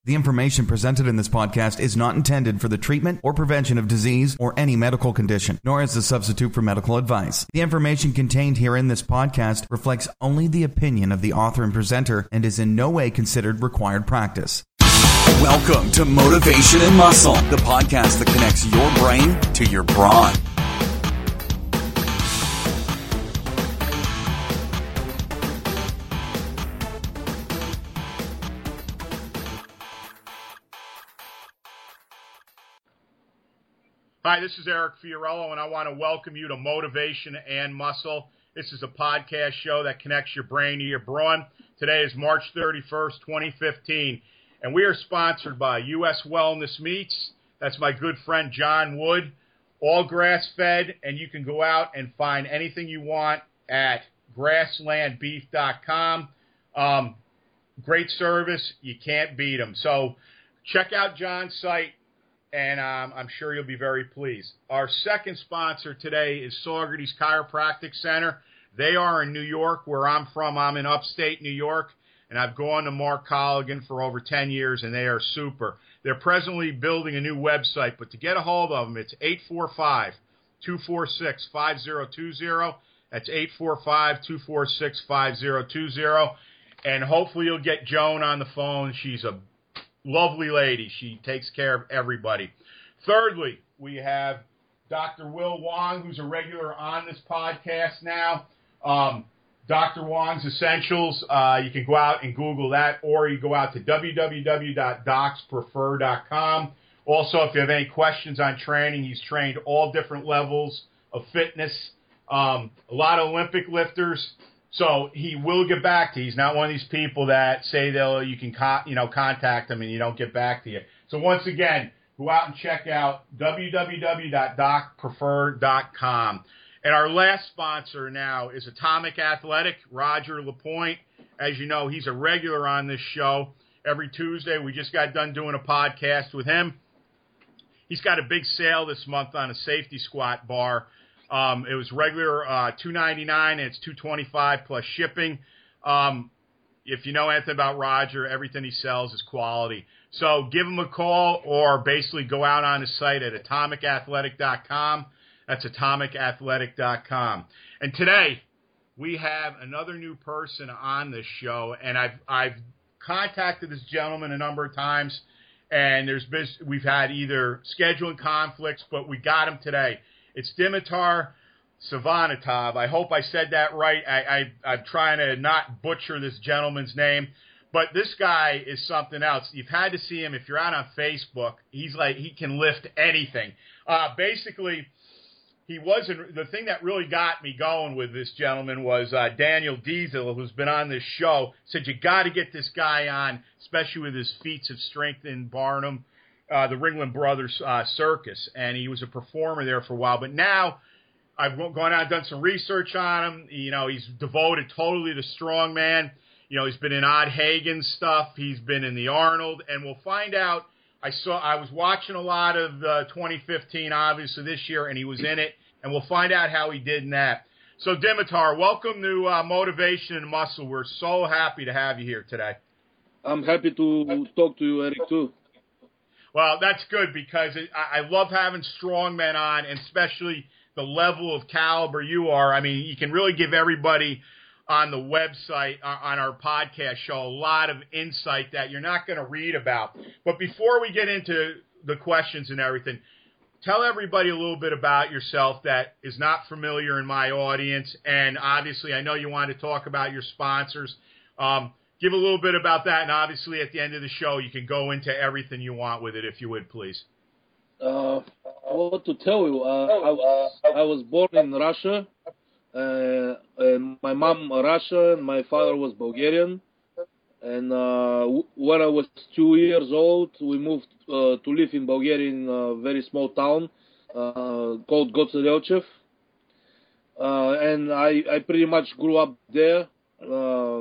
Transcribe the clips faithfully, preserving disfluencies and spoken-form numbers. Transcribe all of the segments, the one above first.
The information presented in this podcast is not intended for the treatment or prevention of disease or any medical condition, nor as a substitute for medical advice. The information contained here in this podcast reflects only the opinion of the author and presenter and is in no way considered required practice. Welcome to Motivation and Muscle, the podcast that connects your brain to your brawn. Hi, this is Eric Fiorillo, and I want to welcome you to Motivation and Muscle. This is a podcast show that connects your brain to your brawn. Today is March thirty-first, twenty fifteen, and we are sponsored by U S Wellness Meats. That's my good friend John Wood, all grass-fed, and you can go out and find anything you want at grassland beef dot com. Um, great service. You can't beat them. So check out John's site, and um, I'm sure you'll be very pleased. Our second sponsor today is Saugerties Chiropractic Center. They are in New York, where I'm from. I'm in upstate New York, and I've gone to Mark Colligan for over ten years, and they are super. They're presently building a new website, but to get a hold of them, it's eight four five, two four six, five zero two zero. That's eight four five, two four six, five zero two zero. And hopefully you'll get Joan on the phone. She's a lovely lady. She takes care of everybody. Thirdly, we have Doctor Will Wong, who's a regular on this podcast now. Um, Doctor Wong's Essentials. Uh, you can go out and Google that, or you go out to w w w dot docs prefer dot com. Also, if you have any questions on training, he's trained all different levels of fitness. Um, a lot of Olympic lifters. So he will get back to you. He's not one of these people that say they'll you can con- you know contact him and you don't get back to you. So once again, go out and check out w w w dot doc prefer dot com. And our last sponsor now is Atomic Athletic, Roger Lapointe. As you know, he's a regular on this show. Every Tuesday, we just got done doing a podcast with him. He's got a big sale this month on a safety squat bar. Um, it was regular uh, two ninety-nine, and it's two twenty-five plus shipping. Um, if you know anything about Roger, everything he sells is quality. So give him a call, or basically go out on his site at atomic athletic dot com. That's atomic athletic dot com. And today we have another new person on this show, and I've I've contacted this gentleman a number of times, and there's been, we've had either scheduling conflicts, but we got him today. It's Dimitar Savanatov. I hope I said that right. I, I, I'm trying to not butcher this gentleman's name. But this guy is something else. You've had to see him. If you're out on Facebook, he's like, he can lift anything. Uh, basically, he wasn't, the thing that really got me going with this gentleman was uh, Daniel Diesel, who's been on this show, said you got to get this guy on, especially with his feats of strength in Barnum. Uh, the Ringling Brothers uh, Circus, and he was a performer there for a while. But now I've gone out and done some research on him. You know, he's devoted totally to strongman. You know, he's been in Odd Hagen's stuff. He's been in the Arnold, and we'll find out. I saw. I was watching a lot of uh, twenty fifteen, obviously this year, and he was in it, and we'll find out how he did in that. So, Dimitar, welcome to uh, Motivation and Muscle. We're so happy to have you here today. I'm happy to talk to you, Eric, too. Well, that's good, because it, I, I love having strong men on, and especially the level of caliber you are. I mean, you can really give everybody on the website, uh, on our podcast show, a lot of insight that you're not going to read about. But before we get into the questions and everything, tell everybody a little bit about yourself that is not familiar in my audience. And obviously, I know you want to talk about your sponsors. Um, Give a little bit about that, and obviously at the end of the show, you can go into everything you want with it, if you would, please. Uh, what to tell you? Uh, I, was, I was born in Russia, uh, and my mom Russian, and my father was Bulgarian. And uh, when I was two years old, we moved uh, to live in Bulgaria in a very small town uh, called Gocelelchev. Uh, and I, I pretty much grew up there. Uh,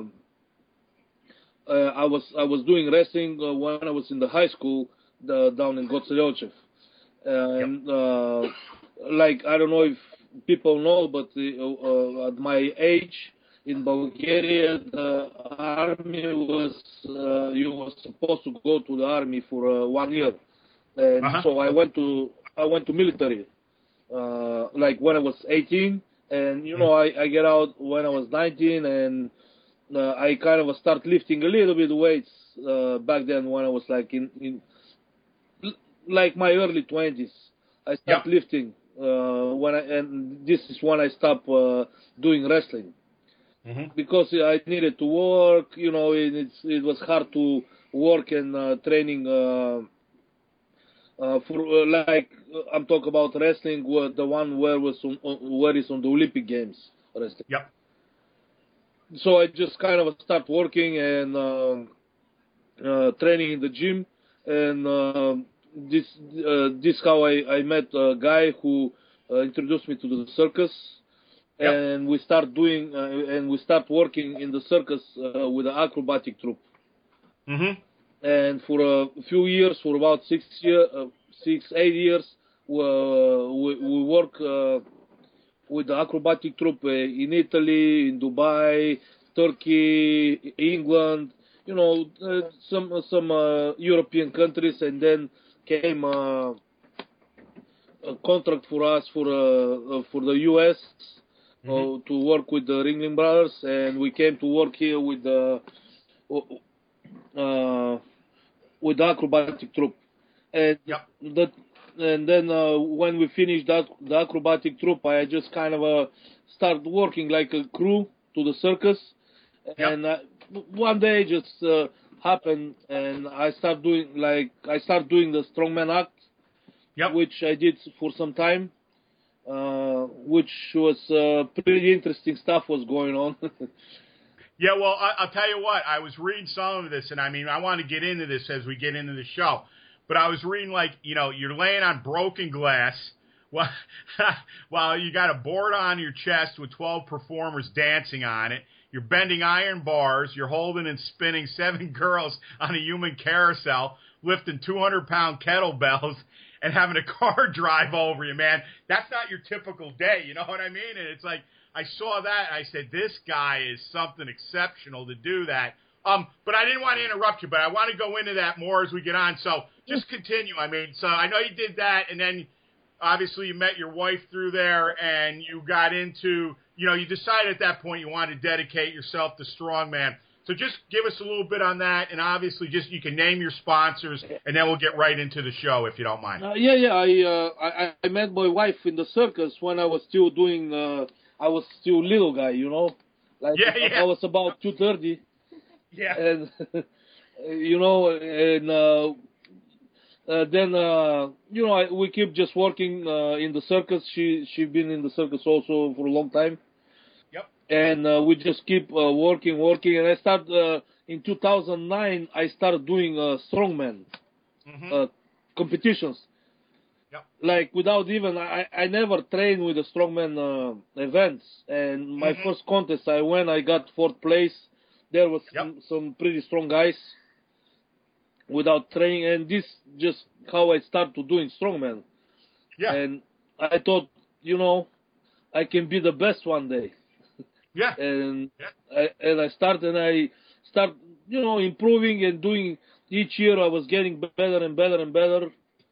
Uh, I was I was doing wrestling uh, when I was in the high school the, down in Gocelelchev, and uh, like I don't know if people know, but uh, uh, at my age, in Bulgaria, the army was uh, you were supposed to go to the army for uh, one year, and Uh-huh. so I went to I went to military, uh, like when I was eighteen, and you know I, I get out when I was nineteen, and uh, I kind of start lifting a little bit weights uh, back then when I was like in, in like my early twenties. I start Yep. lifting uh, when I, and this is when I stopped uh, doing wrestling. Mm-hmm. Because I needed to work, you know, it, it's, it was hard to work and uh, training uh, uh, for uh, like I'm talking about wrestling, where the one where was on, on, where is on the Olympic Games wrestling. Yep. So I just kind of start working and uh, uh, training in the gym, and uh, this uh, this how I, I met a guy who uh, introduced me to the circus. Yep. And we start doing, uh, and we start working in the circus uh, with the acrobatic troupe. Mm-hmm. And for a few years, for about six year, uh, six eight years, we uh, we, we work uh, with the acrobatic troupe uh, in Italy, in Dubai, Turkey, England. You know, uh, some some uh, European countries, and then came uh, a contract for us for uh, uh, for the U S. Mm-hmm. Uh, to work with the Ringling Brothers, and we came to work here with the uh, with the acrobatic troupe. And Yep. that, and then uh, when we finished that the acrobatic troupe, I just kind of uh, started working like a crew to the circus. Yep. And uh, one day it just uh, happened, and I start doing like I start doing the strongman act, Yep. which I did for some time. Uh, which was uh, pretty interesting stuff was going on. Yeah, well, I, I'll tell you what. I was reading some of this, and I mean, I want to get into this as we get into the show. But I was reading, like, you know, you're laying on broken glass while, while you got a board on your chest with twelve performers dancing on it. You're bending iron bars. You're holding and spinning seven girls on a human carousel, lifting two hundred pound kettlebells, and having a car drive over you, man. That's not your typical day, you know what I mean? And it's like, I saw that, and I said, this guy is something exceptional to do that. Um, but I didn't want to interrupt you, but I want to go into that more as we get on. So just continue. I mean, so I know you did that, and then obviously you met your wife through there, and you got into, you know, you decided at that point you wanted to dedicate yourself to strongman. So just give us a little bit on that, and obviously just you can name your sponsors, and then we'll get right into the show if you don't mind. uh, yeah, yeah. I, uh, I I met my wife in the circus when I was still doing. Uh, I was still little guy, you know. Like Yeah, yeah. I was about two thirty, Yeah. and you know, and uh, uh, then uh, you know I, we keep just working uh, in the circus. She she been in the circus also for a long time. And uh, we just keep uh, working, working. And I start uh, in two thousand nine. I started doing uh, strongman Mm-hmm. uh, competitions. Yep. Like without even I, I never trained with the strongman uh, events. And my Mhm. first contest I went, I got fourth place. There was Yep. some, some pretty strong guys without training. And this just how I started doing strongman. Yeah. And I thought, you know, I can be the best one day. Yeah. And Yeah. I, and I start and I start, you know, improving and doing. Each year I was getting better and better and better,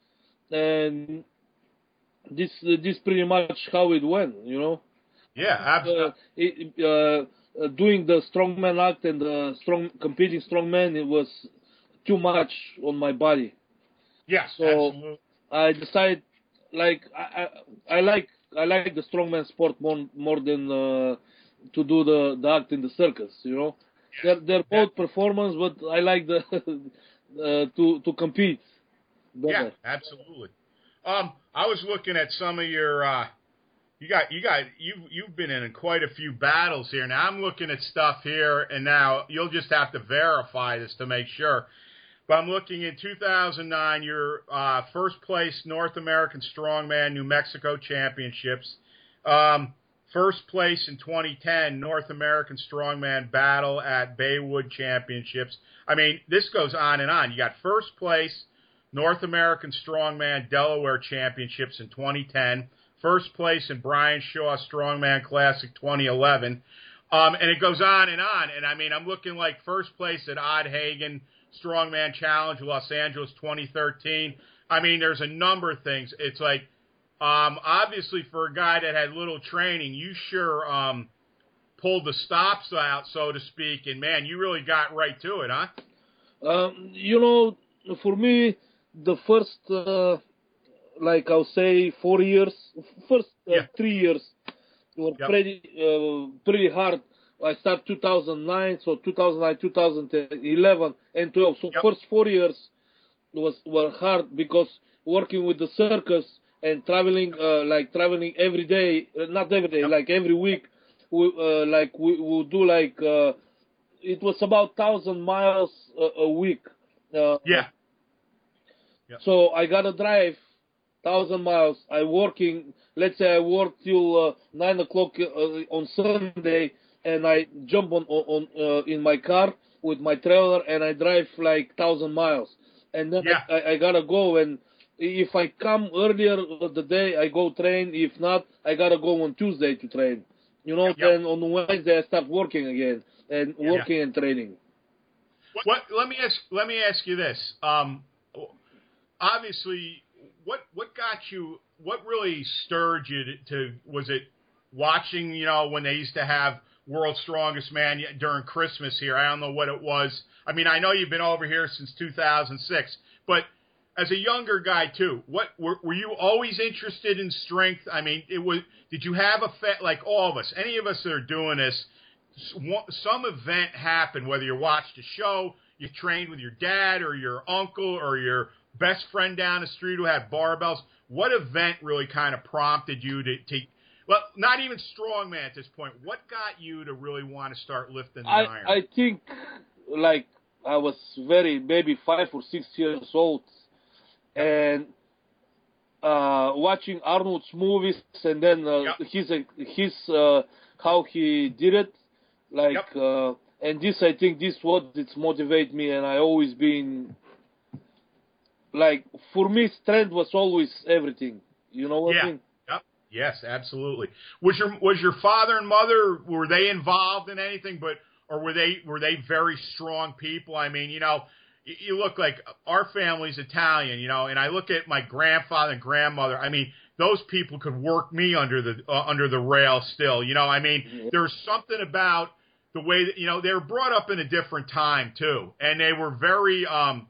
and this this pretty much how it went, you know. Yeah. Absolutely. Uh, it, uh, uh, doing the strongman act and the strong competing strongman, it was too much on my body. Yeah. So absolutely. I decided, like I, I I like I like the strongman sport more more than uh, to do the, the act in the circus, you know. They're they're both performance, but I like the uh, to to compete better. Yeah. Absolutely. Um, I was looking at some of your. Uh, you got you got you you've been in quite a few battles here. Now I'm looking at stuff here, and now you'll just have to verify this to make sure. But I'm looking in two thousand nine, your uh, first place North American Strongman New Mexico Championships. Um, first place in twenty ten, North American Strongman Battle at Baywood Championships. I mean, this goes on and on. You got first place North American Strongman Delaware Championships in twenty ten. First place in Brian Shaw Strongman Classic twenty eleven. Um, and it goes on and on. And, I mean, I'm looking like first place at Odd Hagen Strongman Challenge, Los Angeles twenty thirteen. I mean, there's a number of things. It's like, um, obviously for a guy that had little training, you sure um, pulled the stops out, so to speak. And, man, you really got right to it, huh? Um, you know, for me, the first, uh, like I'll say, four years, first uh, Yeah. three years were Yep. pretty, uh, pretty hard. I started two thousand nine, so two thousand nine, two thousand eleven, and twelve. So Yep. first four years was were hard because working with the circus and traveling, uh, like traveling every day, uh, not every day, Yep. like every week. We uh, like we would do like uh, it was about thousand miles a, a week. Uh, Yeah. Yep. So I gotta drive thousand miles. I working. Let's say I work till uh, nine o'clock uh, on Sunday, and I jump on on uh, in my car with my trailer, and I drive like thousand miles. And then Yeah. I, I gotta go. And if I come earlier of the day, I go train. If not, I gotta go on Tuesday to train. You know. Yep. Then on Wednesday I start working again and Yeah. working and training. What? Let me ask. Let me ask you this. Um, obviously, what what got you? What really stirred you to, to? Was it watching? You know, when they used to have World's Strongest Man during Christmas here. I don't know what it was. I mean, I know you've been over here since two thousand six, but as a younger guy too, what were, were you always interested in strength? I mean, it was. Did you have a fe- like all of us? Any of us that are doing this? Some event happened, whether you watched a show, you trained with your dad or your uncle or your best friend down the street who had barbells. What event really kind of prompted you to, to well, not even strongman at this point. What got you to really want to start lifting the I, iron? I think, like, I was very, maybe five or six years old, and uh, watching Arnold's movies, and then uh, Yep. his, his uh, how he did it, like, Yep. uh, and this, I think, this what it motivate me, and I always been, like, for me, strength was always everything. You know what Yeah. I mean? Yep. Yes, absolutely. Was your was your father and mother, were they involved in anything, but or were they were they very strong people? I mean, you know, you, you look like our family's Italian, you know, and I look at my grandfather and grandmother. I mean, those people could work me under the uh, under the rail still. You know, I mean, Yeah. there's something about the way that, you know, they were brought up in a different time too, and they were very um,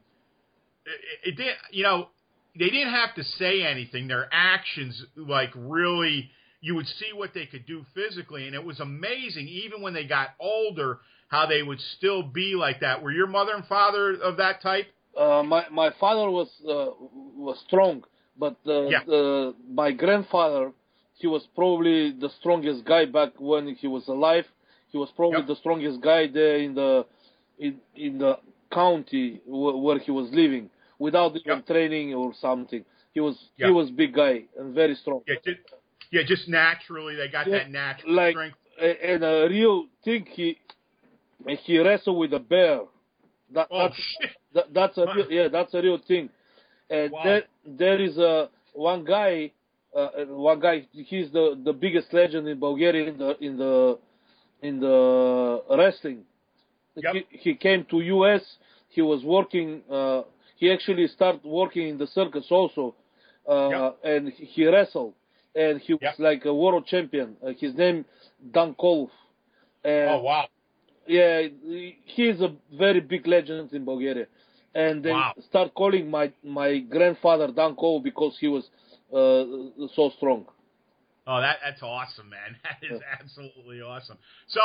it, it did, you know. They didn't have to say anything. Their actions, like, really, you would see what they could do physically, and it was amazing, even when they got older, how they would still be like that. Were your mother and father of that type? Uh, my my father was uh, was strong, but uh, Yeah. uh, my grandfather, he was probably the strongest guy back when he was alive. He was probably Yep. the strongest guy there in the in in the county wh- where he was living, without even Yep. training or something. He was Yeah. he was big guy and very strong. Yeah, just, yeah, just naturally, they got Yeah, that natural like strength. a- and a real thing. He he wrestled with a bear. That, Oh, that's shit. that, that's a real, yeah, that's a real thing. And Wow. there there is a one guy, uh, one guy. He's the, the biggest legend in Bulgaria in the in the in the wrestling. Yep. He, he came to U S. He was working. Uh, he actually started working in the circus also, uh, Yep. and he wrestled. And he was Yep. like a world champion. Uh, his name Dan Kolov. And Oh, wow. yeah, he is a very big legend in Bulgaria, and they Wow. start calling my my grandfather Dan Kolov because he was uh, so strong. Oh, that that's awesome, man. That is Yeah. absolutely awesome. So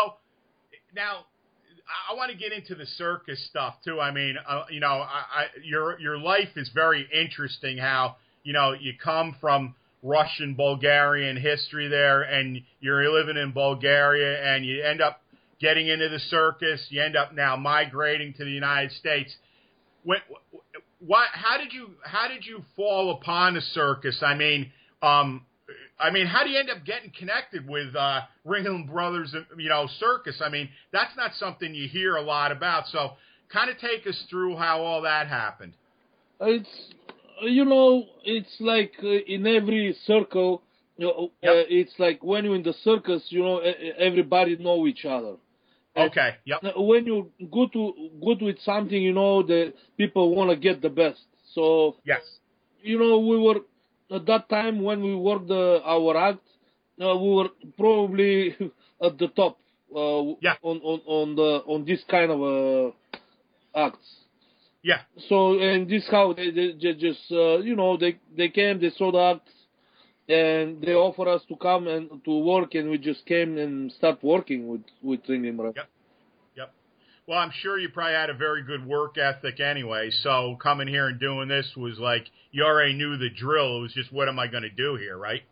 now I, I want to get into the circus stuff too. I mean, uh, you know, I, I, your your life is very interesting. How, you know, you come from Russian Bulgarian history there, and you're living in Bulgaria, and you end up getting into the circus. You end up now migrating to the United States. When, what? How did you how did you fall upon the circus? I mean, um, I mean, how do you end up getting connected with uh, Ringling Brothers, you know, circus? I mean, that's not something you hear a lot about. So, kind of take us through how all that happened. It's you know, it's like uh, in every circle You know, Yep. uh, it's like when you're in the circus, you know, e- e- everybody know each other. And Okay. Yep. when you're good to good with something, you know, the people want to get the best. So Yes. you know, we were at that time when we worked uh, our act, uh, we were probably at the top uh, Yeah. on on on the on this kind of uh, acts. Yeah. So and this how they, they, they just uh, you know they they came, they saw the acts, and they offered us to come and to work, and we just came and start working with with Ringimra. Yep. Yep. Well, I'm sure you probably had a very good work ethic anyway. So coming here and doing this was like you already knew the drill. It was just what am I going to do here, right?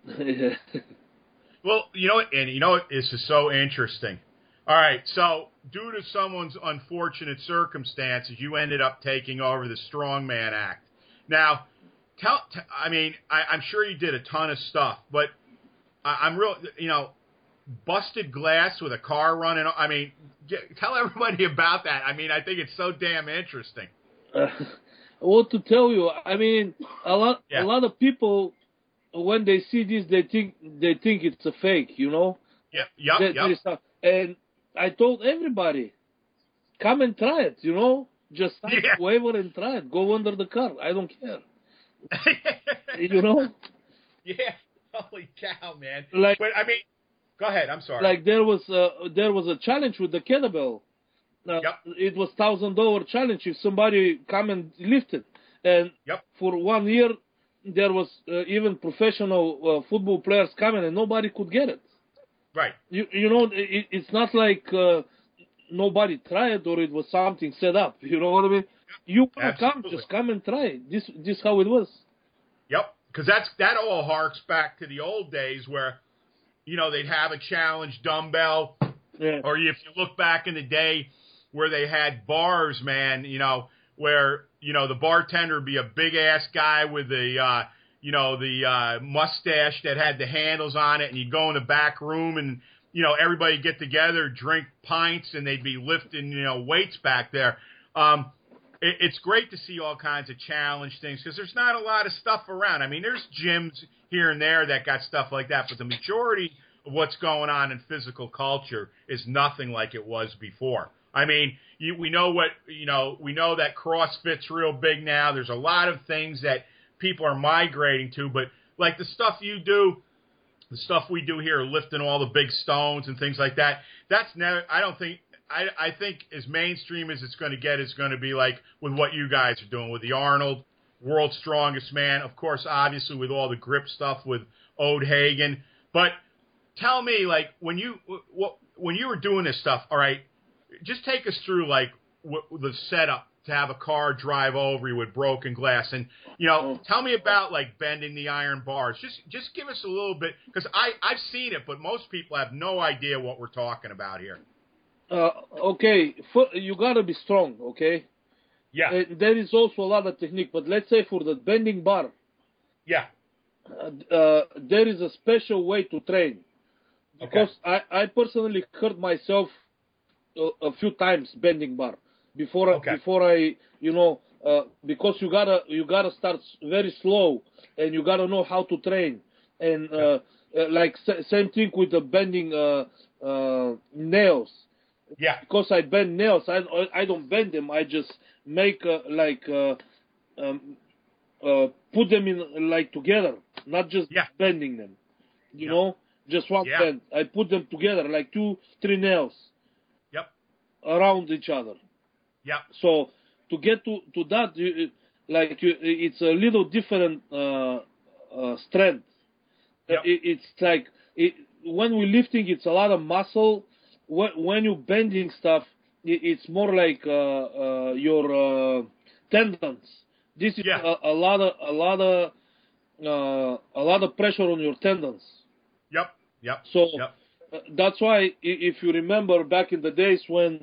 Well, you know what, and you know what? This is so interesting. All right, so due to someone's unfortunate circumstances, you ended up taking over the Strongman Act. Now, tell, t- I mean, I, I'm sure you did a ton of stuff, but I, I'm real, you know, busted glass with a car running. I mean, get, tell everybody about that. I mean, I think it's so damn interesting. Uh, what to tell you? I mean, a lot Yeah. a lot of people when they see this, they think they think it's a fake, you know. Yep, yep, That- that yep. is how- and I told everybody, come and try it, you know. Just sign Yeah. the waiver and try it. Go under the car. I don't care. You know, Yeah, holy cow, man. Like- but I mean, go ahead. I'm sorry. like there was a, there was a challenge with the kettlebell. Uh, Yep. It was thousand dollar challenge if somebody come and lift it, and Yep. for one year there was uh, even professional uh, football players coming and nobody could get it. Right. You you know it, it's not like uh, nobody tried or it was something set up. You know what I mean? You wanna come, Absolutely. just come and try it. This this how it was. Yep, because that's that all harks back to the old days where, you know, they'd have a challenge dumbbell, Yeah. or if you look back in the day where they had bars, man, you know, where you know the bartender would be a big ass guy with the, uh, you know, the uh, mustache that had the handles on it, and you'd go in the back room and you know everybody get together, drink pints, and they'd be lifting you know weights back there. Um, it, it's great to see all kinds of challenge things because there's not a lot of stuff around. I mean, there's gyms here and there that got stuff like that, but the majority of what's going on in physical culture is nothing like it was before. I mean, you, we know what you know. We know that CrossFit's real big now. There's a lot of things that people are migrating to, but like the stuff you do, the stuff we do here, lifting all the big stones and things like that. That's never. I don't think. I, I think as mainstream as it's going to get is going to be like with what you guys are doing with the Arnold, World's Strongest Man. Of course, obviously with all the grip stuff with Ode Hagen. But tell me, like when you what when you were doing this stuff, all right. Just take us through like w- the setup to have a car drive over you with broken glass, and you know, tell me about like bending the iron bars. Just, just give us a little bit because I I've seen it, but most people have no idea what we're talking about here. Uh, okay, for, you gotta be strong. Okay. Yeah, Uh, there is also a lot of technique, but let's say for the bending bar, yeah, uh, uh, there is a special way to train. Because I, I personally hurt myself a, a few times bending bar before Okay. before I you know uh, because you gotta you gotta start s- very slow and you gotta know how to train and uh, uh, like s- same thing with the bending uh, uh, nails. yeah, Because I bend nails, I I don't bend them. I just make uh, like uh, um, uh, put them in like together, not just Yeah. bending them. You Yeah. know, just one Yeah. bend. I put them together like two, three nails yep, around each other. yep, So to get to to that, you, like you, it's a little different uh, uh, strength. Yep. It, it's like it, when we're lifting, it's a lot of muscle. When, when you're bending stuff, it, it's more like uh, uh, your uh, tendons. This is Yeah. a, a lot of a lot of uh, a lot of pressure on your tendons. yep, yep. So yep. uh, that's why, i- if you remember back in the days when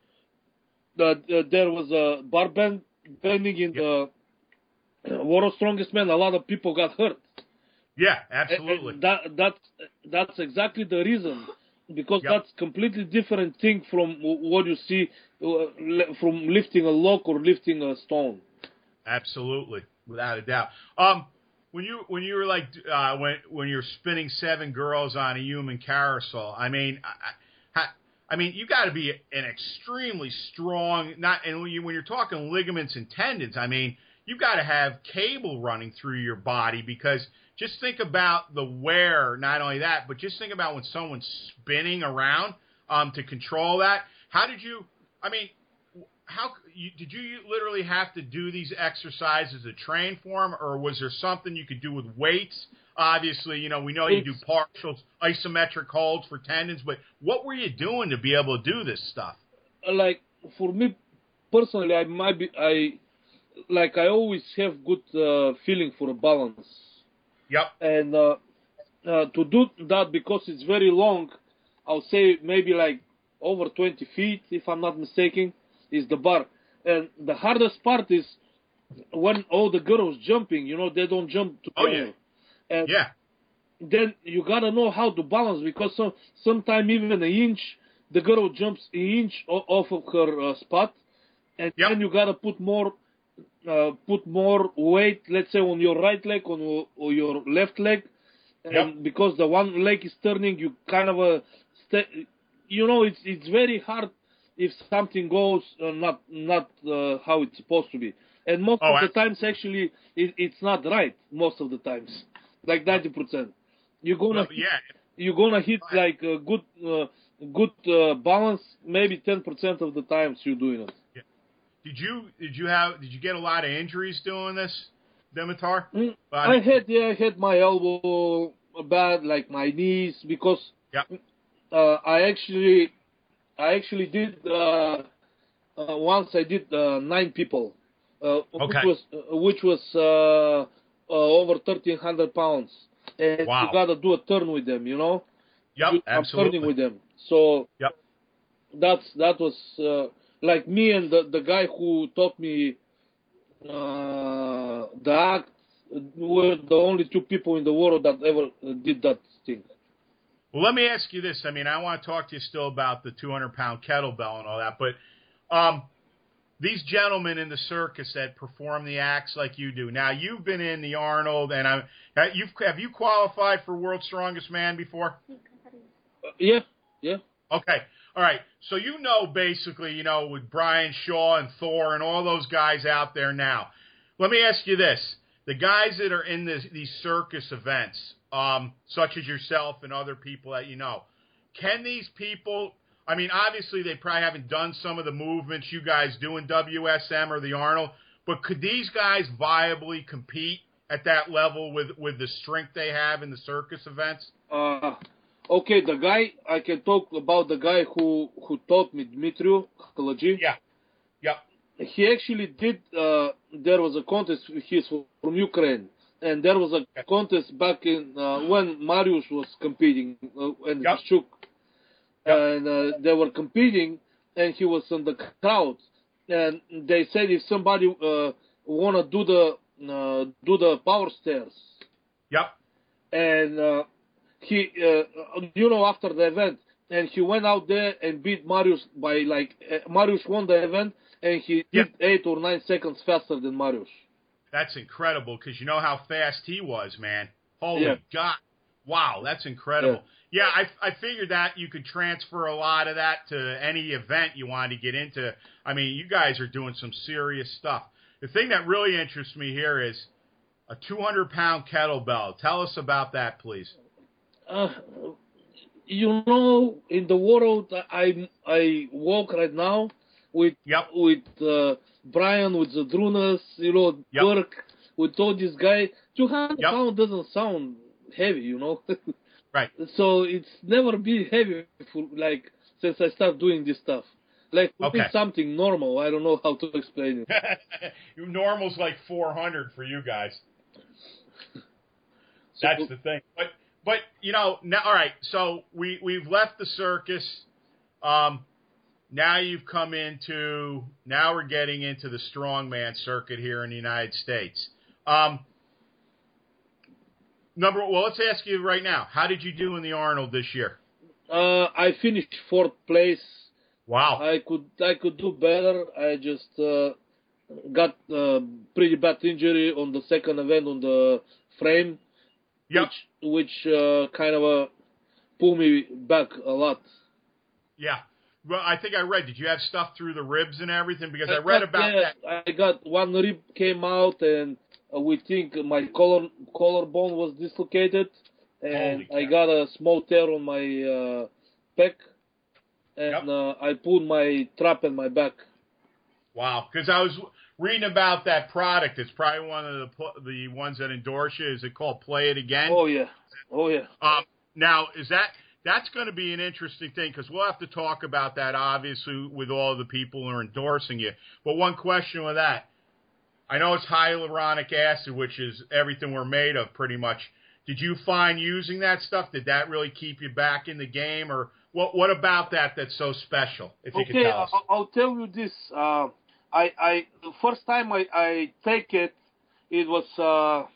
the, the, there was a bar bend, bending in the uh, World's Strongest Man, a lot of people got hurt. Yeah, And- absolutely. and that that's that's exactly the reason, because Yep. that's completely different thing from w- what you see uh, le- from lifting a log or lifting a stone. Absolutely, without a doubt. Um, when you when you were like uh, when when you're spinning seven girls on a human carousel, I mean, I, I, I mean, you got to be an extremely strong. Not and when, you, when you're talking ligaments and tendons, I mean, you got to have cable running through your body because just think about the wear. Not only that, but just think about when someone's spinning around um, to control that. How did you? I mean. How you, did you literally have to do these exercises to train for them, or was there something you could do with weights? Obviously, you know, we know you do partials, isometric holds for tendons, but what were you doing to be able to do this stuff? Like, for me personally, I might be, I, like, I always have good uh, feeling for a balance. Yep. And uh, uh, to do that, because it's very long, I'll say maybe like over twenty feet, if I'm not mistaken, is the bar. And the hardest part is when all the girls jumping, you know, they don't jump together. Oh, yeah. And yeah. then you gotta know how to balance, because some sometimes even an inch, the girl jumps an inch off of her uh, spot, and yep. then you gotta put more, uh, put more weight, let's say on your right leg, on your, or your left leg, and yep. because the one leg is turning, you kind of uh, st- you know, it's it's very hard if something goes uh, not not uh, how it's supposed to be. And most oh, of the I- times, actually, it, it's not right. Most of the times, like ninety percent, you're gonna well, yeah. you're gonna hit like a good uh, good uh, balance. Maybe ten percent of the times you're doing it. Yeah. Did you did you have did you get a lot of injuries doing this, Dimitar? Mm, uh, I had yeah, I had my elbow bad, like my knees, because yep. uh, I actually I actually did uh, uh, once I did uh, nine people. Uh, okay. Which was uh, which was uh, uh, over thirteen hundred pounds, and wow. you gotta do a turn with them, you know. Yep, you, absolutely. I'm turning with them, so yep. that's that was uh, like me and the the guy who taught me uh, the act were the only two people in the world that ever uh, did that thing. Well, let me ask you this. I mean, I want to talk to you still about the two hundred pound kettlebell and all that, but um. These gentlemen in the circus that perform the acts like you do. Now, you've been in the Arnold, and I, you've have you qualified for World's Strongest Man before? Uh, yeah, yeah. Okay, all right. So you know, basically, you know, with Brian Shaw and Thor and all those guys out there now. Let me ask you this: the guys that are in this, these circus events, um, such as yourself and other people that you know, can these people? I mean, obviously, they probably haven't done some of the movements you guys do in W S M or the Arnold, but could these guys viably compete at that level with, with the strength they have in the circus events? Uh, okay, the guy, I can talk about the guy who, who taught me, Dmitriy Kalaji. Yeah. Yep. He actually did, uh, there was a contest, he's from Ukraine, and there was a contest back in, uh, when Mariusz was competing, uh, and yep. Shuk. Yep. And uh, they were competing, and he was in the crowd. And they said if somebody uh, wanna do the uh, do the power stairs. Yep. And uh, he, uh, you know, after the event, and he went out there and beat Mariusz by like uh, Mariusz won the event, and he yep. did eight or nine seconds faster than Mariusz. That's incredible because you know how fast he was, man. Holy yeah. God! Wow, that's incredible. Yeah. Yeah, I, I figured that you could transfer a lot of that to any event you wanted to get into. I mean, you guys are doing some serious stuff. The thing that really interests me here is a two hundred pound kettlebell. Tell us about that, please. Uh, you know, in the world I I walk right now with yep. with uh, Brian, with Zadrunas, you know, yep. Burke, with all these guys. two hundred yep. pounds doesn't sound heavy, you know. Right. So it's never been heavy for, like, since I started doing this stuff. Like, okay. it's something normal. I don't know how to explain it. Normal's like four hundred for you guys. So, that's the thing. But, but you know, now, all right, so we, we've left the circus. Um, now you've come into, now we're getting into the strongman circuit here in the United States. Um, Number well, let's ask you right now. How did you do in the Arnold this year? Uh, I finished fourth place. Wow. I could I could do better. I just uh, got uh, pretty bad injury on the second event on the frame, Yep. which which uh, kind of uh, pull me back a lot. Yeah. Well, I think I read. Did you have stuff through the ribs and everything? Because I, I read got, about yeah, that. I got one rib came out, and uh, we think my collar collarbone was dislocated, and I got a small tear on my uh, pec, and Yep. uh, I pulled my trap in my back. Wow. Because I was reading about that product. It's probably one of the the ones that endorse you. Is it called Play It Again? Oh yeah, oh yeah. Um, now, is that that's going to be an interesting thing because we'll have to talk about that, obviously, with all the people who are endorsing you. But one question with that, I know it's hyaluronic acid, which is everything we're made of, pretty much. Did you find using that stuff? Did that really keep you back in the game, or what? What about that that's so special? If you Okay, could tell us. I'll, I'll tell you this. Uh, I, I the first time I, I take it, it was uh,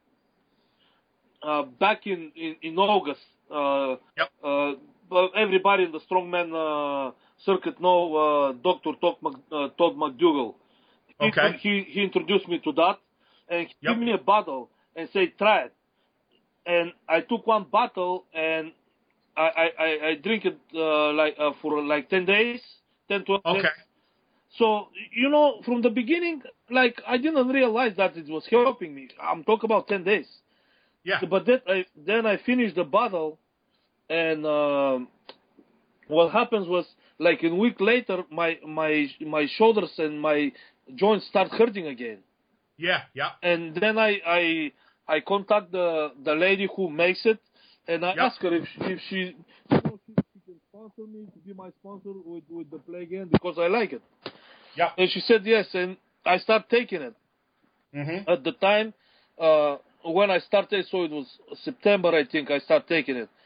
uh, back in, in, in August. Uh, Yep. uh, but everybody in the strongman uh, circuit know uh, Doctor Todd, Mc, uh, Todd McDougall. He, Okay. he he introduced me to that, and he Yep. gave me a bottle and said try it. And I took one bottle and I I, I, I drink it uh, like uh, for like ten days, ten twelve Okay. days. So, you know, from the beginning, like, I didn't realize that it was helping me. I'm talking about ten days. Yeah. But then I, then I finished the bottle, and um, what happens was, like, a week later, my, my, my shoulders and my joints start hurting again. Yeah. Yeah. And then I, I, I contact the, the lady who makes it, and I Yep. ask her if she, if she, you know, she, she can sponsor me, to be my sponsor with, with the Play Again, because I like it. Yeah. And she said yes, and I start taking it. Mm-hmm. At the time, uh, when I started, so it was September, I think, I started taking it.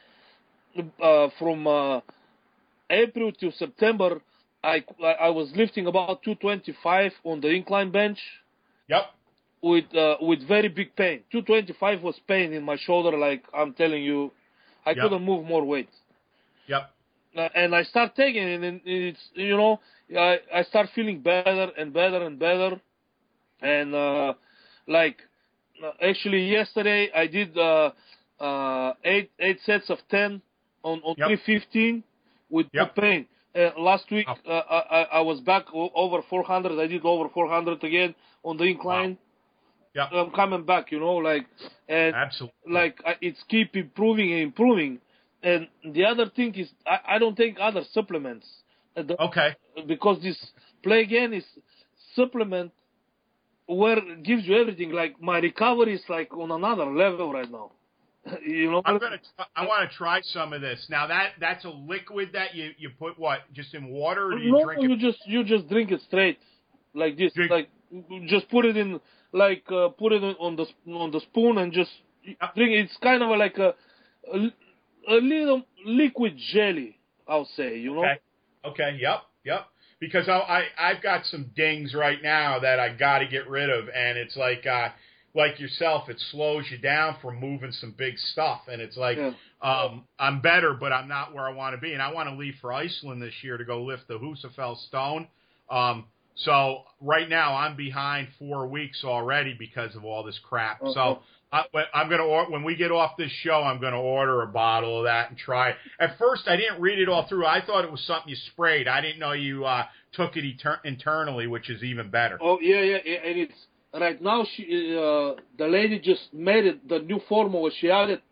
Uh, from uh, April to September, I, I was lifting about two twenty-five on the incline bench Yep. with uh, with very big pain. two twenty-five was pain in my shoulder, like I'm telling you, I Yep. couldn't move more weight. Yep. Uh, and I start taking it, and it's, you know, I, I start feeling better and better and better. And, uh, like, uh, actually yesterday I did, uh, uh, eight, eight sets of ten on, on Yep. three fifteen with Yep. no pain. Uh, last week, Oh. uh, I, I was back o- over four hundred. I did over four hundred again on the incline. Wow. Yep. I'm coming back, you know, like, and Absolutely. like, I, it's keep improving and improving. And the other thing is, I, I don't take other supplements. Uh, the- Okay. Because this Play Again is supplement where it gives you everything. Like, my recovery is like on another level right now. You know? I'm gonna. I want to try some of this. Now that that's a liquid that you, you put what just in water or do you No, drink you it? just you just drink it straight, like this. Drink- Like, just put it in, like uh, put it on the on the spoon and just Yep. drink it. It's kind of like a, a a little liquid jelly, I'll say. You know. Okay. Okay. Yep. Yep. Because I, I I've got some dings right now that I got to get rid of, and it's like uh, like yourself, it slows you down from moving some big stuff, and it's like Yeah. um, I'm better, but I'm not where I want to be, and I want to leave for Iceland this year to go lift the Husafell stone. Um, so right now I'm behind four weeks already because of all this crap. Okay. So. I, I'm gonna or, when we get off this show, I'm gonna order a bottle of that and try it. At first, I didn't read it all through. I thought it was something you sprayed. I didn't know you uh, took it eter- internally, which is even better. Oh yeah, yeah, yeah, and it's right now. She, uh, the lady just made it the new formula. She added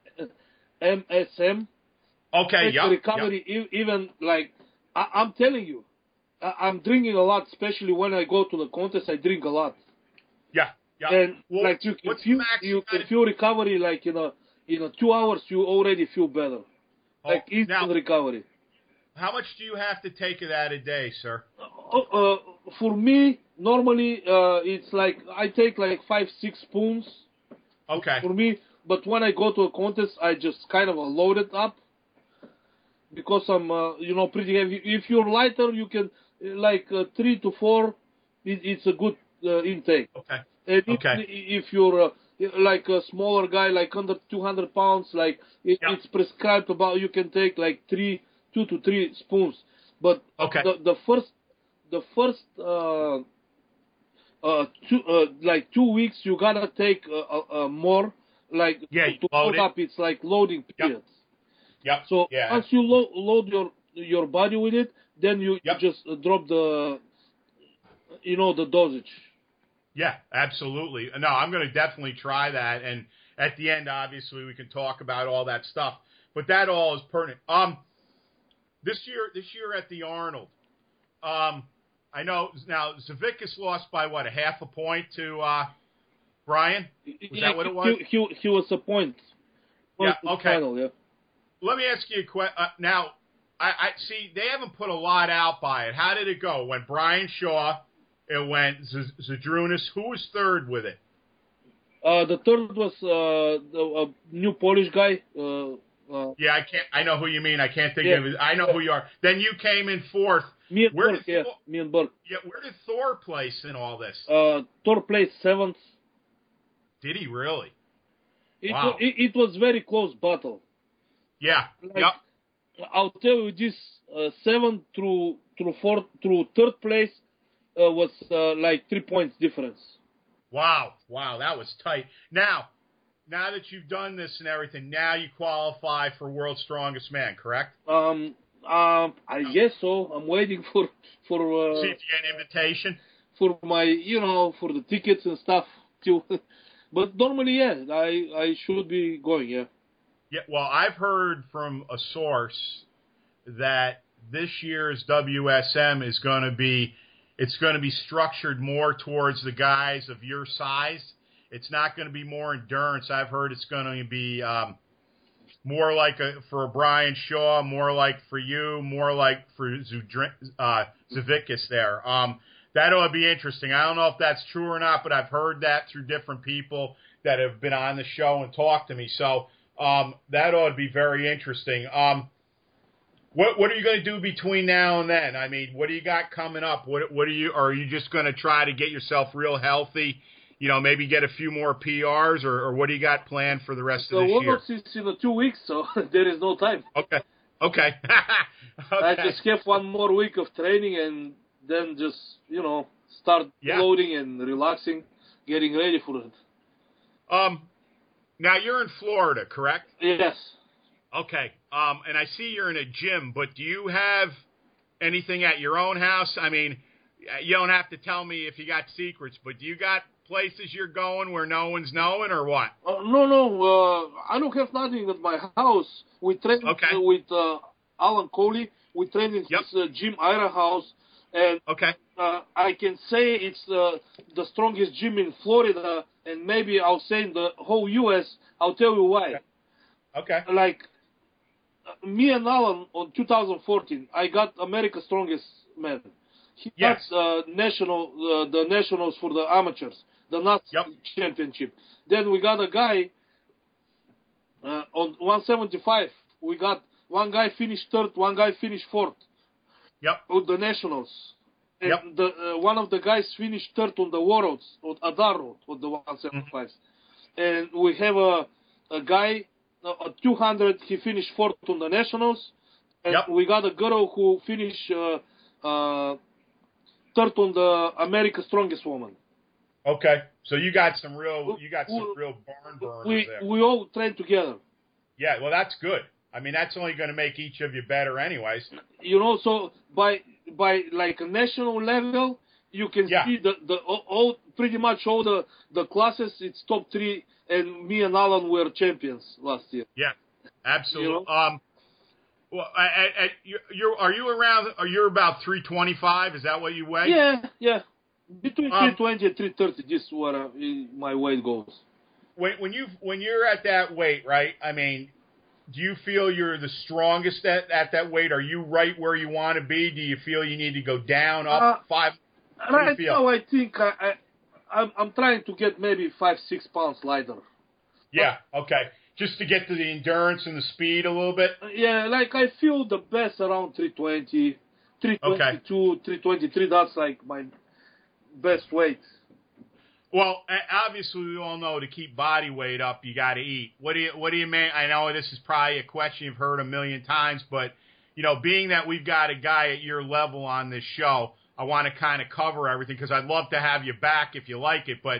M S M. Okay, It's yep, recovery. yep. e- Even like I, I'm telling you, I, I'm drinking a lot. Especially when I go to the contest, I drink a lot. yeah, yeah. And Well, like you can what's feel, the max you gotta- can feel recovery. Like in a in a two hours, you already feel better. Oh, Like instant now, recovery. how much do you have to take of that a day, sir? Uh, uh, for me, normally uh, it's like I take like five, six spoons. Okay. For me, but when I go to a contest, I just kind of load it up because I'm, uh, you know, pretty heavy. If you're lighter, you can uh, like uh, three to four. It, it's a good uh, intake. Okay. And if, Okay. if you're uh, like a smaller guy, like under two hundred pounds, like it, Yeah. it's prescribed about you can take like three, two to three spoons. But Okay. the the first, the first. Uh, Uh, two, uh, like two weeks, you gotta take uh, uh, uh, more Like Yeah, to, you to load load it. up, it's like loading periods. Yep. So yeah. once you lo- load your your body with it, then you, Yep. you just uh, drop the, you know, the dosage. Yeah, absolutely. No, I'm going to definitely try that. And at the end, obviously, we can talk about all that stuff. But that all is pertinent. Um, this year, this year at the Arnold, um, I know now Zavickas lost by what, a half a point to uh, Brian? Was that what it was? He, he, he was a point. Yeah. Point to the Okay. Final, yeah. Let me ask you a question. Uh, now, I, I see they haven't put a lot out by it. How did it go? When Brian Shaw, it went Z- Zadrunas. Who was third with it? Uh, the third was uh, the uh, new Polish guy. Uh, uh, Yeah, I can't. I know who you mean. I can't think Yeah. of it. I know who you are. Then you came in fourth. me and Where Berg, did yeah, Thor, me and Berg. yeah, where did Thor place in all this? Uh, Thor placed seventh. Did he really? It, Wow. wa- it, it was very close battle. Yeah. Like, Yep. I'll tell you this: uh, seventh through through fourth through third place uh, was uh, like three points difference. Wow. Wow. That was tight. Now, now that you've done this and everything, now you qualify for World's Strongest Man, correct? Um, um, I guess so. I'm waiting for for uh, See if you get an invitation. for my you know for the tickets and stuff too. But normally, yeah, I I should be going. Yeah. Yeah, well, I've heard from a source that this year's W S M is going to be, it's going to be structured more towards the guys of your size. It's not going to be more endurance. I've heard it's going to be um, more like a, for a Brian Shaw, more like for you, more like for Zudr- uh, Zavickas there. Um, that ought to be interesting. I don't know if that's true or not, but I've heard that through different people that have been on the show and talked to me. So, Um, that ought to be very interesting. Um, what what are you going to do between now and then? I mean, what do you got coming up? What what are you? Are you just going to try to get yourself real healthy? You know, maybe get a few more P Rs, or, or what do you got planned for the rest So of this year? Warlords is in a two weeks, so there is no time. Okay, okay, I okay. just have one more week of training and then just you know start Yeah. loading and relaxing, getting ready for it. Um, now you're in Florida, correct? Yes. Okay. Um, and I see you're in a gym, but do you have anything at your own house? I mean, you don't have to tell me if you got secrets, but do you got places you're going where no one's knowing, or what? Uh, no, no, uh, I don't have nothing at my house. We train Okay. uh, with uh, Alan Coley. We train in Yep. his uh, gym, Ira House, and Okay. uh, I can say it's uh, the strongest gym in Florida, and maybe I'll say in the whole U S. I'll tell you why. Okay. Like uh, me and Alan on two thousand fourteen, I got America's Strongest Man. He Yes. got uh, national uh, the nationals for the amateurs, the N A S Yep. championship. Then we got a guy uh, on one seventy-five. We got one guy finished third, one guy finished fourth Yep. on the nationals. And Yep. the uh, one of the guys finished third on the Worlds, on Adar Road, on the one seventy-five. Mm-hmm. And we have a a guy uh, at two hundred. He finished fourth on the nationals. And Yep. we got a girl who finished uh, uh, third on the America's Strongest Woman. Okay. So you got some real, you got some We- real barn burners We there. we all train together. Yeah. Well, that's good. I mean, that's only going to make each of you better, anyways. You know, so by by like a national level, you can Yeah. see the the all, all pretty much all the the classes. It's top three, and me and Alan were champions last year. Yeah. Absolutely. You know? Um. Well, I, I, I, you're, you're, are you around? Are you about three twenty-five? Is that what you weigh? Yeah, yeah, between Um, three twenty and three thirty. This is where uh, my weight goes. When, when you when you're at that weight, right? I mean, do you feel you're the strongest at, at that weight? Are you right where you want to be? Do you feel you need to go down, up, Uh, five? What do you Right feel? now, I think I, I I'm, I'm trying to get maybe five six pounds lighter. Yeah. Okay. Just to get to the endurance and the speed a little bit. Yeah, like I feel the best around three twenty, three twenty-two, three twenty-three. That's like my best weight. Well, a- obviously we all know to keep body weight up, you got to eat. What do you What do you mean? I know this is probably a question you've heard a million times, but you know, being that we've got a guy at your level on this show, I want to kind of cover everything because I'd love to have you back if you like it. But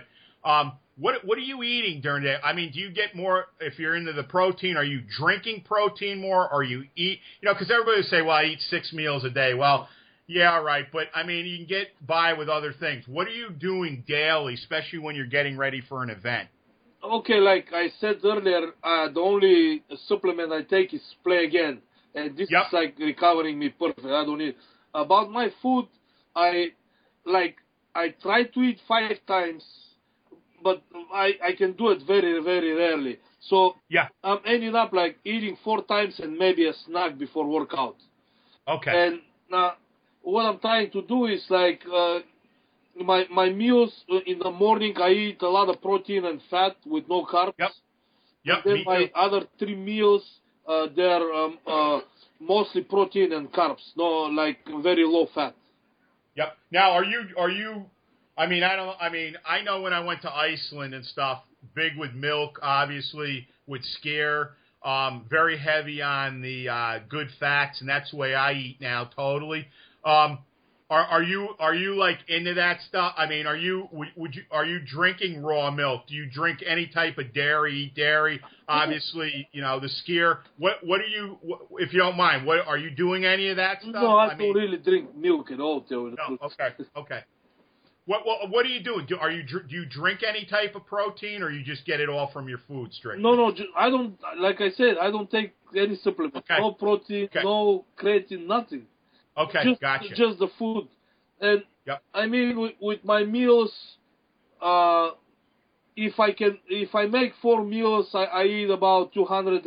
Um, what what are you eating during the day? I mean, do you get more if you're into the protein? Are you drinking protein more? Or you eat? You know, because everybody will say, "Well, I eat six meals a day." Well, yeah, all right, but I mean, you can get by with other things. What are you doing daily, especially when you're getting ready for an event? Okay, like I said earlier, uh, the only supplement I take is Play Again, and this Yep. is like recovering me perfect. I don't need. About my food, I like I try to eat five times, but I I can do it very very rarely. So Yeah. I'm ending up like eating four times and maybe a snack before workout. Okay. And now what I'm trying to do is like. Uh, My my meals in the morning, I eat a lot of protein and fat with no carbs. Yep. Yep. And then me my too. other three meals, uh, they're um, uh, mostly protein and carbs, no like very low fat. Yep. Now, are you are you? I mean, I don't. I mean, I know when I went to Iceland and stuff, big with milk, obviously with skyr, um, very heavy on the uh, good fats, and that's the way I eat now. Totally. Um, Are, are you are you like into that stuff? I mean, are you would, would you are you drinking raw milk? Do you drink any type of dairy? Eat dairy? Obviously, you know the skyr. What what are you? What, if you don't mind, what are you doing any of that stuff? No, I, I don't mean, really drink milk at all. Tell you the no. truth. Okay. Okay. What what what are you doing? Do, are you do you drink any type of protein, or you just get it all from your food straight? No, no, ju- I don't. Like I said, I don't take any supplement. Okay. No protein, Okay. no creatine, nothing. Okay, just, gotcha. Just the food. And Yep. I mean, with, with my meals, uh, if I can, if I make four meals, I, I eat about two hundred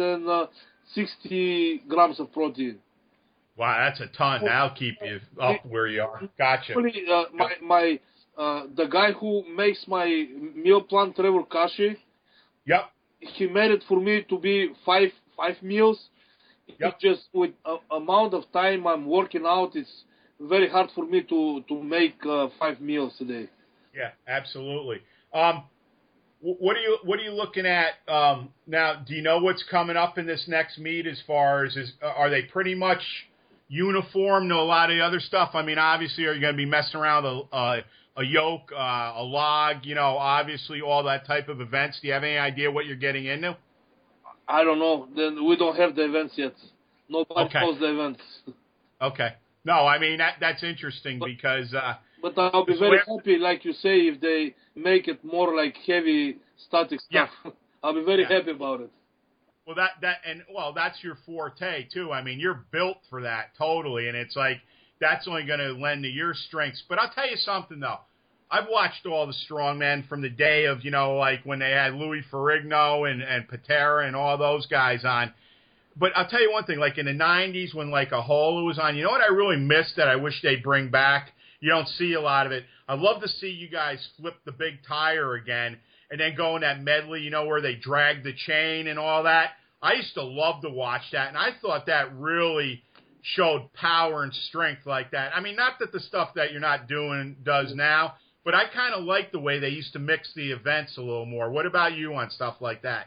sixty grams of protein. Wow, that's a ton. That'll keep you up where you are. Gotcha. Actually, uh, my my uh, the guy who makes my meal plan, Trevor Kashi, Yep. he made it for me to be five five meals. Yep. It's just with a amount of time I'm working out, it's very hard for me to to make uh, five meals a day. Yeah, absolutely. Um, wh- what are you what are you looking at um, now? Do you know what's coming up in this next meet? As far as is, are they pretty much uniform to a lot of the other stuff? I mean, obviously, are you going to be messing around with a, uh, a yoke, uh, a log? You know, obviously, all that type of events. Do you have any idea what you're getting into? I don't know. Then we don't have the events yet. Nobody Okay. knows the events. Okay. No, I mean that that's interesting But- because uh, But I'll be So very where- happy, like you say, if they make it more like heavy static Yeah. stuff. I'll be very Yeah. happy about it. well that that and well that's your forte too. I mean, you're built for that totally, and it's like that's only going to lend to your strengths. But I'll tell you something though. I've watched all the strongmen from the day of, you know, like when they had Louis Ferrigno and, and Patera and all those guys on. But I'll tell you one thing, like in the nineties when like a Holo was on, you know what I really missed that I wish they'd bring back? You don't see a lot of it. I'd love to see you guys flip the big tire again and then go in that medley, you know, where they drag the chain and all that. I used to love to watch that, and I thought that really showed power and strength like that. I mean, not that the stuff that you're not doing does now, but I kind of like the way they used to mix the events a little more. What about you on stuff like that?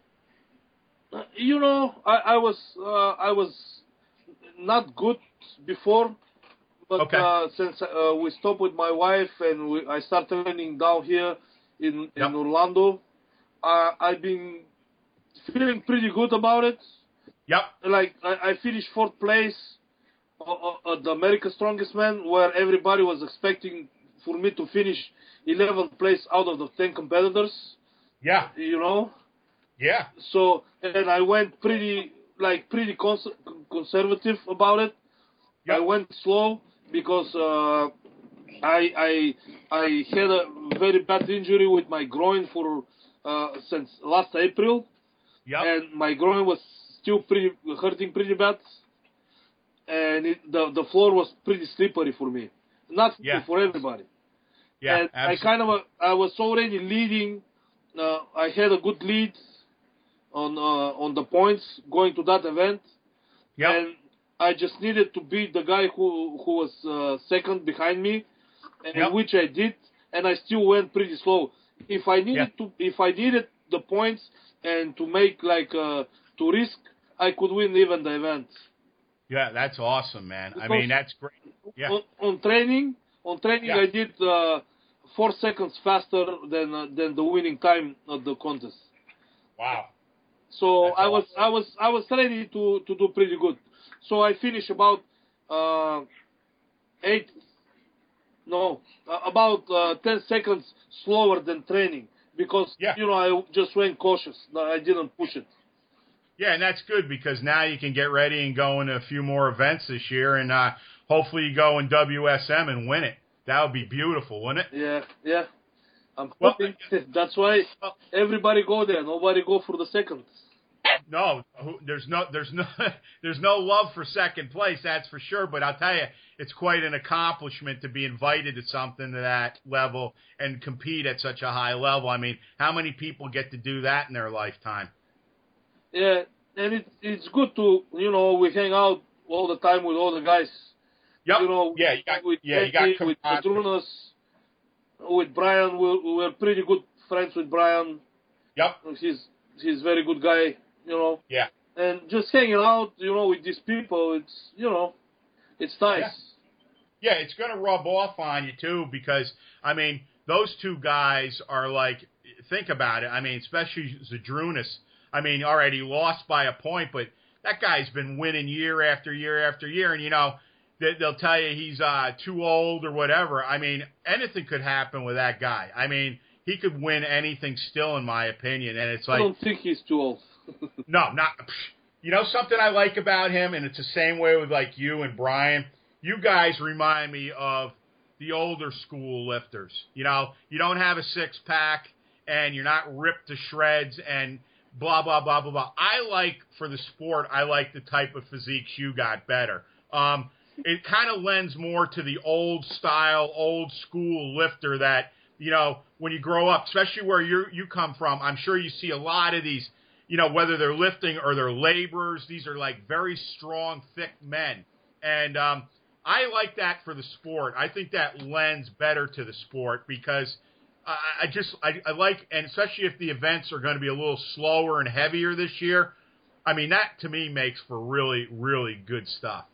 Uh, You know, I, I was uh, I was not good before, but Okay. uh, since uh, we stopped with my wife and we, I started training down here in Yep. in Orlando, uh, I've been feeling pretty good about it. Yep. Like I, I finished fourth place uh, at the America's Strongest Man, where everybody was expecting for me to finish eleventh place out of the ten competitors. Yeah. You know. Yeah. So, and I went pretty, like, pretty cons- conservative about it. Yep. I went slow because uh, I I I had a very bad injury with my groin for uh, since last April, Yep. and my groin was still pretty hurting pretty bad, and it, the the floor was pretty slippery for me, not Yeah. for everybody. Yeah. And I absolutely. kind of, I was already leading. Uh, I had a good lead on uh, on the points going to that event, Yep. and I just needed to beat the guy who who was uh, second behind me, and Yep. which I did, and I still went pretty slow. If I needed to, if I needed the points and to make like uh, to risk, I could win even the event. Yeah, that's awesome, man. I Because mean, that's great. Yeah. On, on training, on training, Yeah. I did uh, four seconds faster than uh, than the winning time of the contest. Wow. So That's I was awesome. I was I was ready to, to do pretty good. So I finished about uh, eight, no, uh, about uh, ten seconds slower than training because Yeah. you know I just went cautious. No, I didn't push it. Yeah, and that's good because now you can get ready and go into a few more events this year, and uh, hopefully you go in W S M and win it. That would be beautiful, wouldn't it? Yeah, yeah. I'm Well, hoping. That's why everybody go there. Nobody go for the second. No, who- there's no, there's no, there's no love for second place. That's for sure. But I'll tell you, it's quite an accomplishment to be invited to something to that level and compete at such a high level. I mean, how many people get to do that in their lifetime? Yeah, and it, it's good to, you know, we hang out all the time with all the guys. Yep. You know, yeah, you got, with yeah, you got Eddie, with camaraderie. Patrunas, with Brian. We're, we're pretty good friends with Brian. Yep. He's he's a very good guy, you know. Yeah. And just hanging out, you know, with these people, it's, you know, it's nice. Yeah. Yeah, it's going to rub off on you, too, because, I mean, those two guys are like, think about it. I mean, especially Zadrunas. I mean, all right, he lost by a point, but that guy's been winning year after year after year. And, you know, they, they'll tell you he's uh, too old or whatever. I mean, anything could happen with that guy. I mean, he could win anything still, in my opinion. And it's like, I don't think he's too old. no, not. You know something I like about him, and it's the same way with like you and Brian. You guys remind me of the older school lifters. You know, you don't have a six pack, and you're not ripped to shreds, and blah blah blah blah blah. I like for the sport. I like the type of physiques you got better. Um, it kind of lends more to the old style, old school lifter that, you know, when you grow up, especially where you you come from. I'm sure you see a lot of these. You know, whether they're lifting or they're laborers, these are like very strong, thick men. And um, I like that for the sport. I think that lends better to the sport because I, I just, I, I like, and especially if the events are going to be a little slower and heavier this year, I mean, that to me makes for really, really good stuff.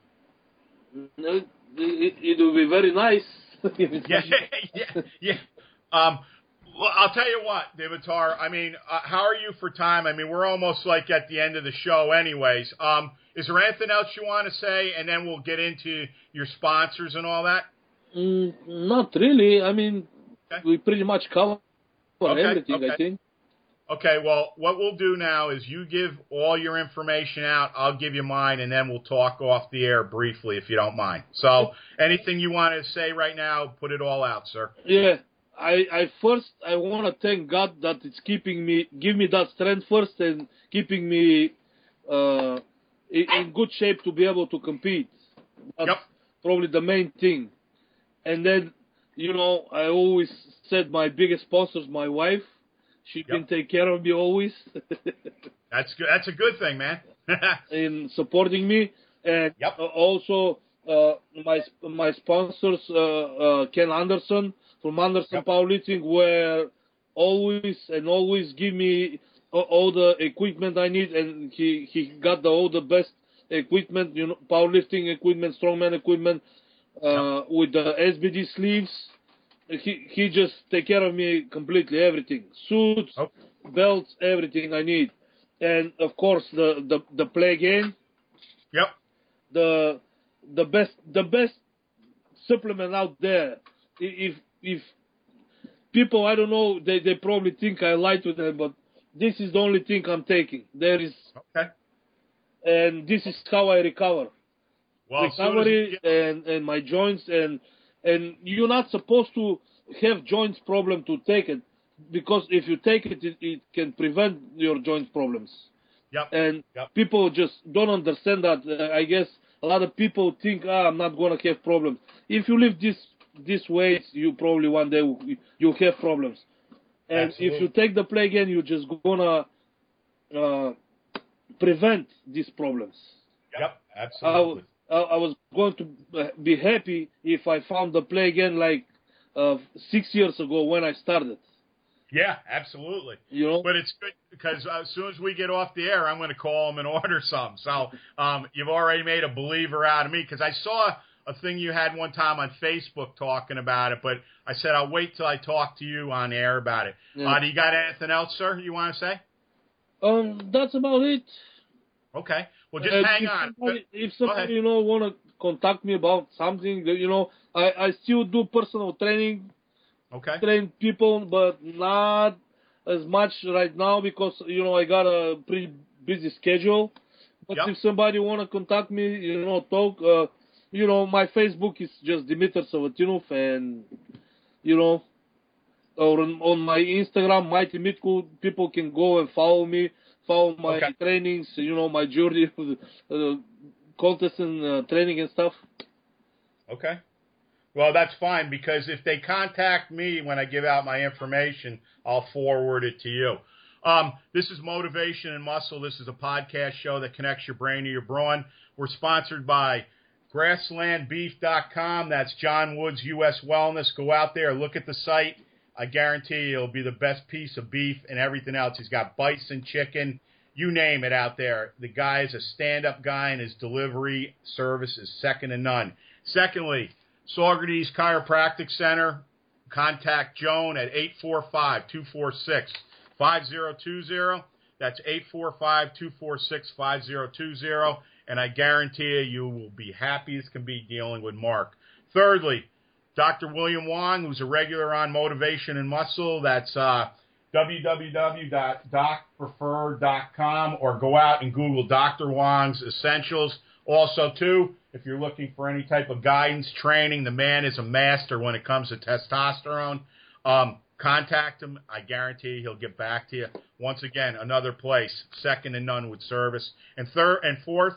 It, it, it will be very nice. yeah, yeah, yeah. Um, Well, I'll tell you what, Dimitar, I mean, uh, how are you for time? I mean, we're almost like at the end of the show anyways. Um, is there anything else you want to say? And then we'll get into your sponsors and all that. Mm, not really. I mean, Okay. we pretty much cover Okay, everything, okay. I think. Okay, well, what we'll do now is you give all your information out, I'll give you mine, and then we'll talk off the air briefly if you don't mind. So anything you want to say right now, put it all out, sir. Yeah. I, I first I want to thank God that it's keeping me, give me that strength first, and keeping me uh, in, in good shape to be able to compete. That's Yep. probably the main thing. And then, you know, I always said my biggest sponsor is my wife. She Yep. can take care of me always That's good. That's a good thing, man. in supporting me. And Yep. uh, also uh, my my sponsors, uh, uh, Ken Anderson from Anderson Yep. Powerlifting, where always and always give me all, all the equipment I need, and he, he got the, all the best equipment, you know, powerlifting equipment, strongman equipment, uh, with the S B D sleeves. He he just take care of me completely, everything, suits, Oh. belts, everything I need, and of course the the the play game, Yep. the the best the best supplement out there. If if people, I don't know, they, they probably think I lie to them, but this is the only thing I'm taking. There is, Okay. and this is how I recover. Well, as soon as Recovery you get- and, and my joints, and and you're not supposed to have joints problem to take it, because if you take it, it, it can prevent your joint problems. Yep. And Yep. people just don't understand that. Uh, I guess a lot of people think, ah, I'm not gonna have problems. If you live this this way, you probably one day will- you have problems. And Absolutely. if you take the play again, you're just gonna uh, prevent these problems. Yep. I, Absolutely. I, I was going to be happy if I found the play again like uh, six years ago when I started. Yeah, absolutely. You know, But it's good because uh, as soon as we get off the air, I'm going to call them and order some. So um, you've already made a believer out of me because I saw a thing you had one time on Facebook talking about it, but I said I'll wait till I talk to you on air about it. Yeah. Uh, do you got anything else, sir, you want to say? Um, that's about it. Okay. Well, just Uh, hang if on. Somebody, if Go ahead. somebody, you know, want to contact me about something, that, you know, I, I still do personal training, Okay. train people, but not as much right now because, you know, I got a pretty busy schedule. But Yep. if somebody want to contact me, you know, talk, uh, you know, my Facebook is just Dimitar Savatinov, and, you know, or on, on my Instagram, Mighty Mitku, people can go and follow me, follow my Okay. trainings, you know, my journey, uh, contest and uh, training and stuff. Okay. Well, that's fine, because if they contact me when I give out my information, I'll forward it to you. Um, this is Motivation and Muscle. This is a podcast show that connects your brain to your brawn. We're sponsored by grassland beef dot com. That's John Woods U S Wellness. Go out there, look at the site. I guarantee you it'll be the best piece of beef and everything else. He's got bison, chicken, you name it out there. The guy is a stand-up guy, and his delivery service is second to none. Secondly, Saugerties Chiropractic Center. Contact Joan at eight four five, two four six, five zero two zero. That's eight four five, two four six, five zero two zero. And I guarantee you, you will be happy as can be dealing with Mark. Thirdly, Doctor William Wong, who's a regular on Motivation and Muscle. That's uh, w w w dot doc prefer dot com, or go out and Google Doctor Wong's Essentials. Also, too, if you're looking for any type of guidance, training, the man is a master when it comes to testosterone. Um, contact him. I guarantee he'll get back to you. Once again, another place, second to none with service. And third and fourth,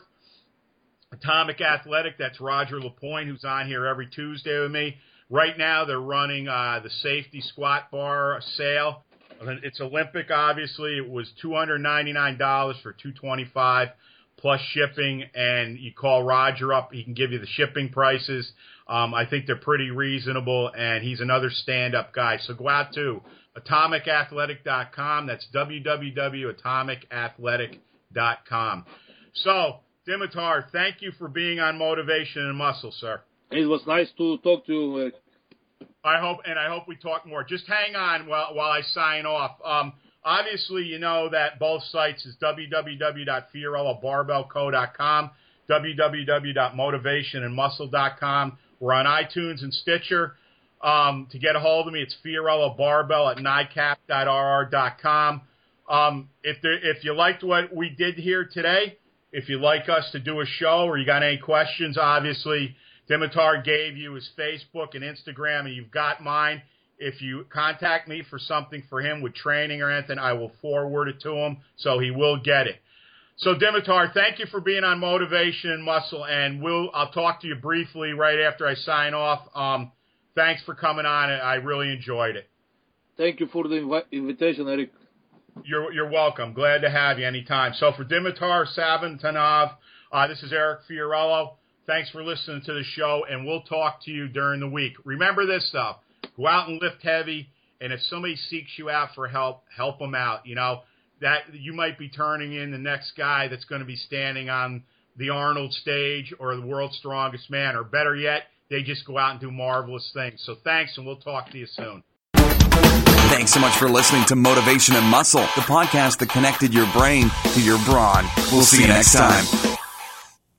Atomic Athletic. That's Roger Lapointe, who's on here every Tuesday with me. Right now, they're running uh, the safety squat bar sale. It's Olympic, obviously. It was two hundred ninety-nine dollars for two hundred twenty-five dollars plus shipping, and you call Roger up. He can give you the shipping prices. Um, I think they're pretty reasonable, and he's another stand-up guy. So go out to atomic athletic dot com. That's w w w dot atomic athletic dot com. So, Dimitar, thank you for being on Motivation and Muscle, sir. It was nice to talk to you. Uh, I hope, and I hope we talk more. Just hang on while while I sign off. Um, obviously, you know that both sites is w w w dot fiorello barbell co dot com, w w w dot motivation and muscle dot com. We're on iTunes and Stitcher. Um, to get a hold of me, it's Fiorello Barbell at nightcap dot r r dot com. Um, if there, if you liked what we did here today, if you'd like us to do a show or you got any questions, obviously, Dimitar gave you his Facebook and Instagram, and you've got mine. If you contact me for something for him with training or anything, I will forward it to him, so he will get it. So, Dimitar, thank you for being on Motivation and Muscle, and we'll I'll talk to you briefly right after I sign off. Um, thanks for coming on. I really enjoyed it. Thank you for the invi- invitation, Eric. You're you're welcome. Glad to have you anytime. So, for Dimitar Savintanov, uh, this is Eric Fiorello. Thanks for listening to the show, and we'll talk to you during the week. Remember this stuff. Go out and lift heavy, and if somebody seeks you out for help, help them out. You know, that you might be turning in the next guy that's going to be standing on the Arnold stage or the World's Strongest Man, or better yet, they just go out and do marvelous things. So thanks, and we'll talk to you soon. Thanks so much for listening to Motivation and Muscle, the podcast that connected your brain to your brawn. We'll see you next time.